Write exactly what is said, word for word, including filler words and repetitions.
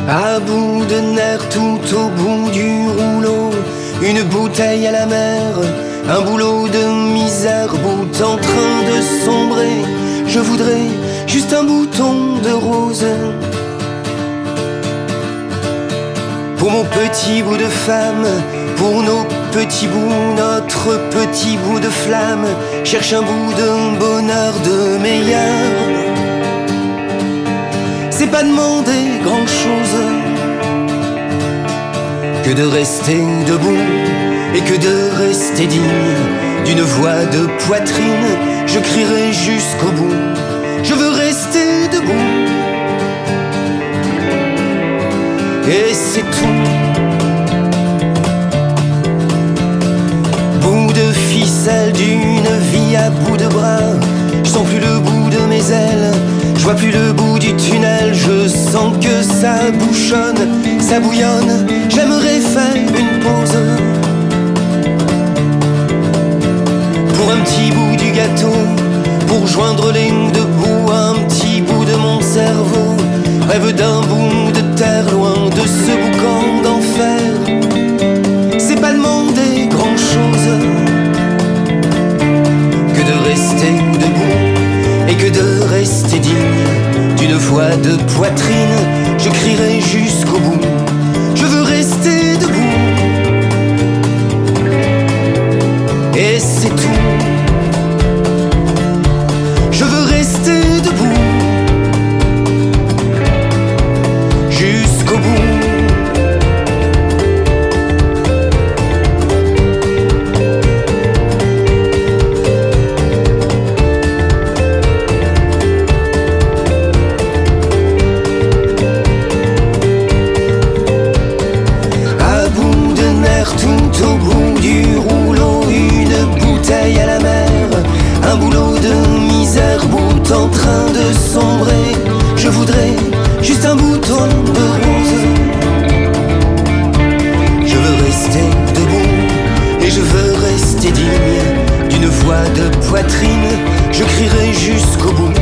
À bout de nerfs tout au bout du rouleau, une bouteille à la mer, un boulot de misère, bout en train de sombrer. Je voudrais juste un bouton de rose pour mon petit bout de femme, pour nos petits bouts, notre petit bout de flamme. Cherche un bout de bonheur de meilleur. C'est pas demander grand chose que de rester debout et que de rester digne d'une voix de poitrine. Je crierai jusqu'au bout, je veux rester debout. Et c'est tout. Bout de ficelle d'une vie à bout de bras. Je sens plus le bout de mes ailes, je vois plus le bout du tunnel. Je sens que ça bouchonne, ça bouillonne. J'aimerais faire une pause pour un petit bout du gâteau, pour joindre les deux bouts, un petit bout de mon cerveau. Rêve d'un bout de terre loin de ce boucan d'enfer. C'est pas demander grand chose que de rester debout et que de rester digne d'une voix de poitrine. Je crierai jusqu'au bout, je veux rester debout. Et c'est tout. Je veux rester debout jusqu'au bout. Tout au bout du rouleau, une bouteille à la mer, un boulot de misère, bout en train de sombrer. Je voudrais juste un bouton de rose. Je veux rester debout et je veux rester digne d'une voix de poitrine. Je crierai jusqu'au bout,